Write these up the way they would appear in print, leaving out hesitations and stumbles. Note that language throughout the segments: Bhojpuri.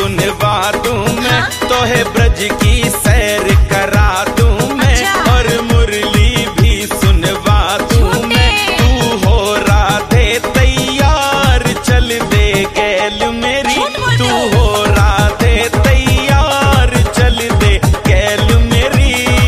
सुनवा दूं मैं, तोहे ब्रज की सैर करा दूं मैं, और मुरली भी सुनवा दूं मैं। तू हो राधे तैयार, चल दे गैल मेरी, तू हो राधे तैयार, चल दे गैल मेरी।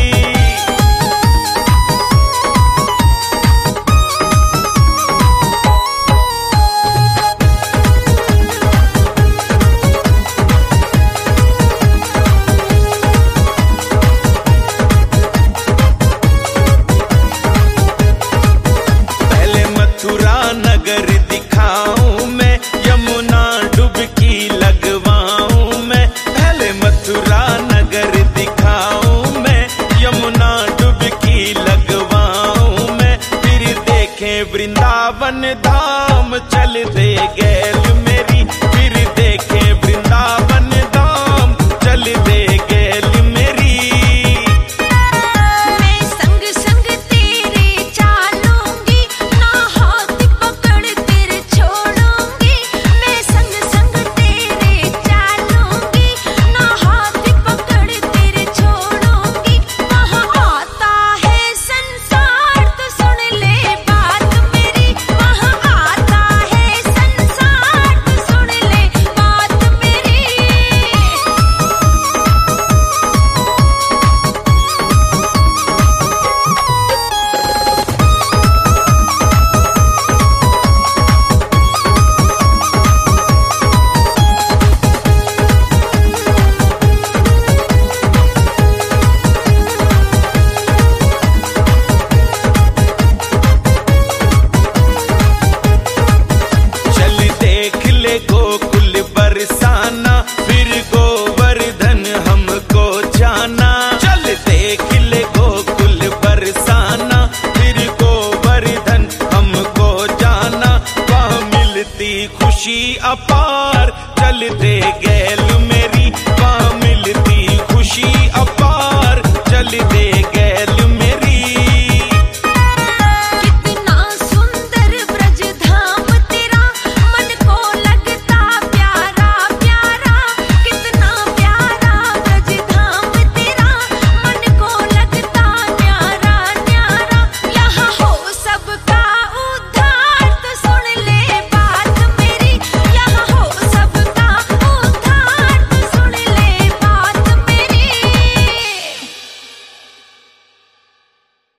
मथुरा नगर दिखाऊं मैं, यमुना डुबकी लगवाऊं मैं। पहले मथुरा नगर दिखाऊं मैं, यमुना डुबकी लगवाऊं मैं। फिर देखे वृंदावन धाम, चल दे गैल मेरी। फिर देखे वृंदावन धाम, चल दे गैल मेरी। गोकुल बरसाना, फिर गोवर्धन हमको जाना। चल देख ले गोकुल बरसाना, फिर गोवर्धन हमको जाना। वहाँ मिलती खुशी अपार, चल दे गैल